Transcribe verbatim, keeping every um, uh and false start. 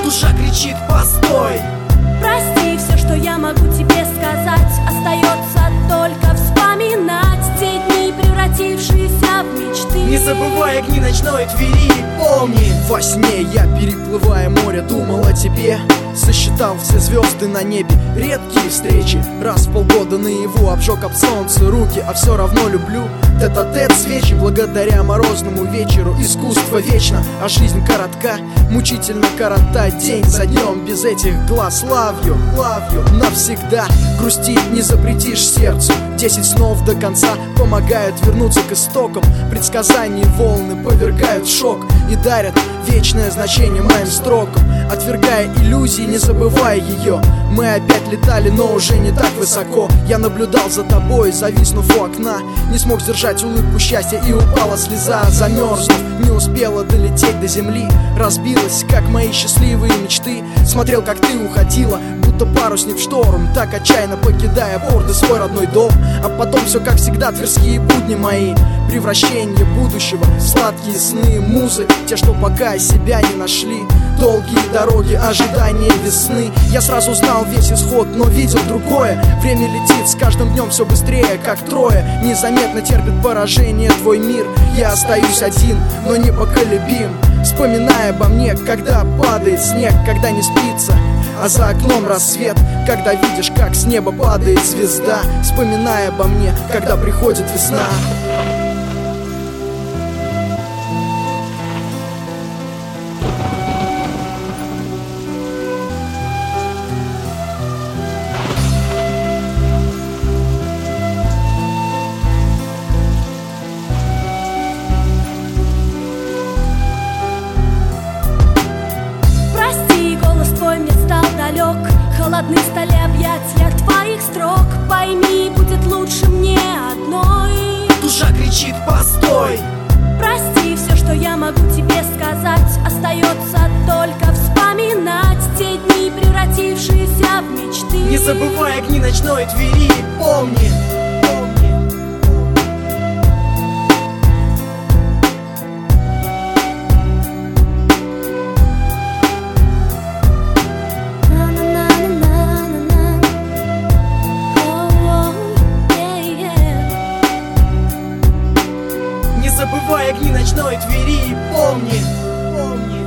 душа кричит «постой». Прости, все, что я могу тебе сказать, остается только вспоминать те дни, превратившиеся в мечты. Не забывай огни ночной Твери, помни. Во сне я, переплывая море, думал о тебе. Сосчитал все звезды на небе, редкие встречи. Раз в полгода наяву обжег об солнце руки, а все равно люблю тет-а-тет свечи. Благодаря морозному вечеру искусство вечно, а жизнь коротка, мучительно коротать день за днем. Без этих глаз love you, love you навсегда. Грустить не запретишь сердцу. Десять снов до конца помогают вернуться к истокам. Предсказания волны повергают в шок и дарят вечное значение моим строкам. Отвергая иллюзии, не забывая ее, мы опять летали, но уже не так высоко. Я наблюдал за тобой, зависнув у окна. Не смог сдержать улыбку счастья, и упала слеза. Замерзнув, не успела долететь до земли. Разбилась, как мои счастливые мечты. Смотрел, как ты уходила, будто парусник в шторм, так отчаянно покидая порт и свой родной дом. А потом все как всегда, тверские будни мои. Превращение будущего в сладкие сны, музы, те, что пока себя не нашли. Долгие дороги, ожидания весны. Я сразу знал весь исход, но видел другое. Время летит с каждым днем все быстрее, как трое. Незаметно терпит поражение твой мир. Я остаюсь один, но непоколебим, вспоминая обо мне, когда падает снег, когда не спится, а за окном рассвет. Когда видишь, как с неба падает звезда, вспоминая обо мне, когда приходит весна. Холодны стали объятия твоих строк. Пойми, будет лучше мне одной. Душа кричит «постой». Прости, все, что я могу тебе сказать, остается только вспоминать те дни, превратившиеся в мечты. Не забывай огни ночной Твери, помни. Не забывай огни ночной Твери, помни, помни.